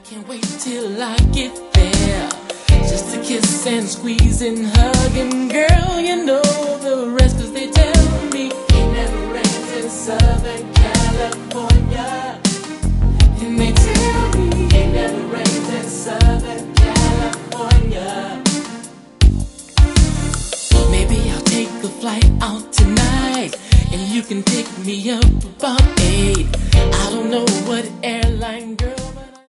Can't wait till I get there, just to kiss and squeeze and hug. And girl, you know the rest, 'cause they tell me it never rains in Southern California. And they tell me it never rains in Southern California. Maybe I'll take a flight out tonight, and you can pick me up about 8. I don't know what airline, girl.